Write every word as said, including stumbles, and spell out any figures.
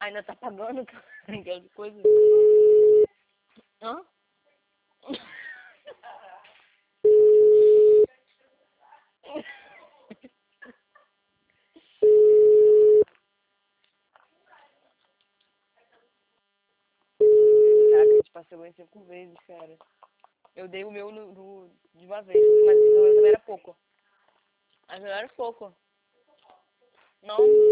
Ainda tá pagando aquela coisa. Hã? Caraca, a gente passou em cinco vezes, cara. Eu dei o meu no, no- de uma vez, mas o meu também era pouco. Mas o meu era pouco. Não,